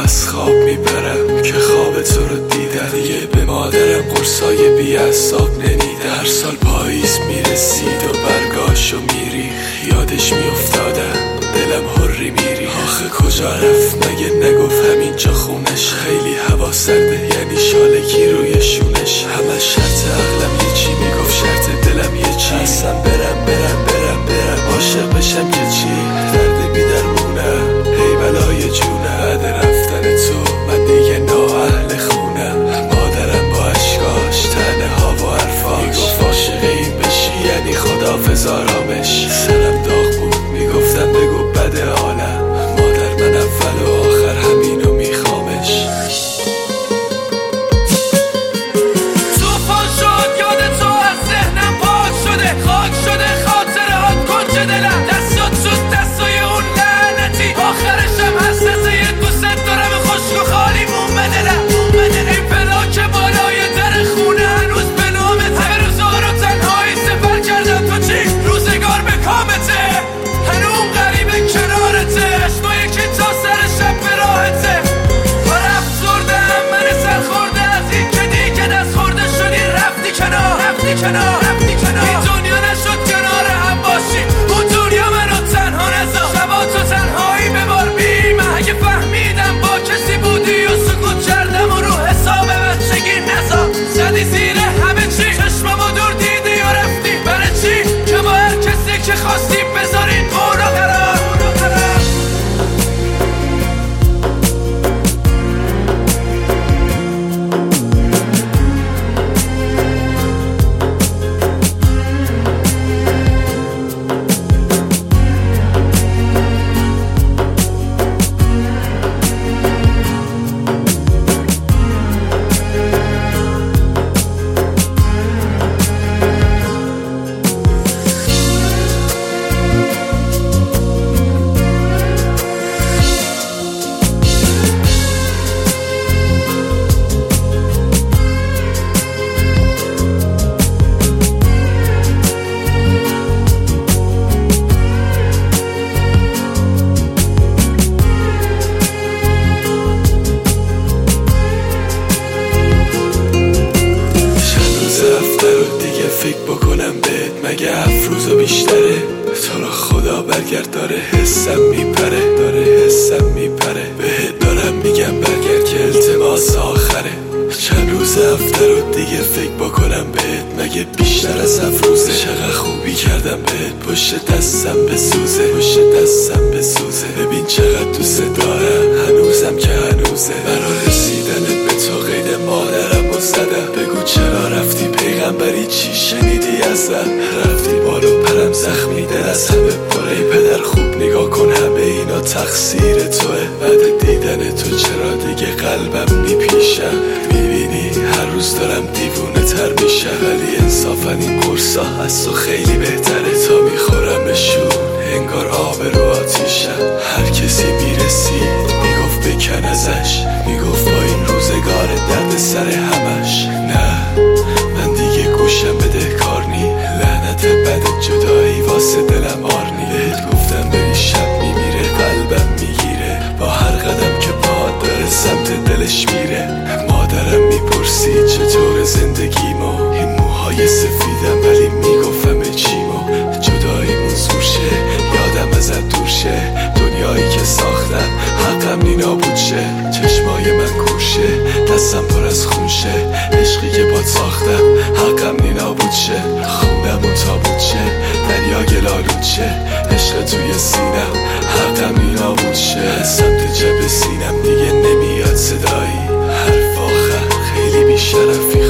از خواب میبرم که خواب تو رو دیدم. دیگه به مادرم قرصای بی اعصاب نمیدم. هر سال پاییز میرسید و برگاشو میریخ، یادش میافتادم دلم هری میری. آخه کجا رفت مگه نگفت همینجا خونش؟ خیلی هوا سرده یعنی شالکی روی شونش. همه شرط عقلم یه چی میگفت، شرط دلم یه چی. اصلا برم عاشق بشم که چی؟ درد بیدرمونم ای بلای جونم. بعد رفتن تو من دیگه نااهل خونم. مادرم با اشکاش تنه ها و حرفاش میگفت عاشق این بشی یعنی خداحافظ آرامش. سرم داغ بود میگفتم بگو بده عالم. مادر من اول و آخر همینو میخوامش. توفان شد یاد تو از ذهنم پاک شده، خاک شده خاطرات کنج دلم. دستات شد دستای اون لعنتی، آخرشم حسرت یه دوست دارم خشک و خالی مون دلم. این پلاک بالای در خونه هنوز به نامته. همه روزا رو تنهایی سپر کردم تو چی؟ روزگار به کامته، هنوز غریبه کنارته. چشمایی که تا سر شب به راحته. پر افسردم من سرخورده از این که دیگه دست خورده شدی. رفتی کنار این دنیا نشد کنار هم باشی. اون دنیا منو تنها نذار، شبا تو تنهایی ببار بی من. اگه فهمیدم با کسی بودی و سکوت کردم و رو حساب بچگی نذار. زدی زیر همه چی، چشممو دور دیدی و رفتی. برای چی؟ که با هر کسی که خواستی بذارین قورا قرار. فکر بکنم بهت مگه افروزا بیشتره؟ تو رو خدا برگرد داره حسم میپره. بهت دارم میگم برگرد که التماس آخره. چند روز هفته رو دیگه فکر بکنم بهت مگه بیشتر از افروزه؟ چقدر خوبی کردم بهت پشت دستم بسوزه. ببین چقدر دوست دارم هنوزم که هنوزه. برای رسیدن به تو قید مادرم رو زدم. بگو چرا رفتی پیغمبری چی شنیدی ازم؟ رفتی بالو پرم زخمی دل از همه پره. پدر خوب نگاه کن همه اینا تقصیر توه. بعد دیدن تو چرا دیگه قلبم میپیشم؟ میبینی هر روز دارم دیوونه تر میشم. ولی انصافا این قرصا از تو خیلی بهتره. تا میخورمشون انگار آب رو آتیشم. هر کسی میرسید میگفت بکن ازش، میگفت با این روزگار درد سر همش. نه من دیگه گوشم بده کار نی. لعنت بد جدایی واسه دلم آرنی. بهت گفتم بری شب میمیره قلبم میگیره. با هر قدم که پاد داره سمت دلش میره. مادرم میپرسید چطور زندگیمو. این موهای سفیدم ولی میگفتم چیمو. جداییمون زور شه یادم ازت دور شه. دنیایی که ساختم حقم نی نابود شه. چشمای من کورشه دستم پر از خون شه. عشقی که باد ساختم حقم نی نابود شه. خونمون تابوت شه دریا گلالود شه. عشق توی سینم حقم نی نابود شه. سمت جب سینم دیگه نمیاد صدایی. حرف آخر خیلی بیشرفی